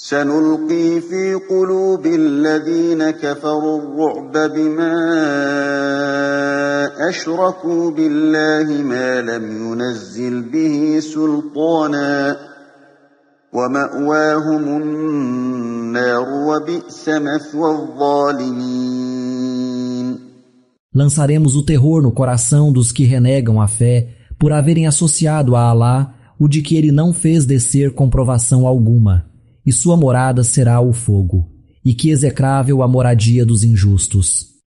سنلقي في قلوب الذين كفروا الرعب بما أشركوا بالله ما لم ينزل به سلطانا ومأواهم النار وبئس مثوى الظالمين. Lançaremos o terror no coração dos que renegam a fé por haverem associado a Alá o de que ele não fez descer comprovação alguma, e sua morada será o fogo, e que execrável a moradia dos injustos.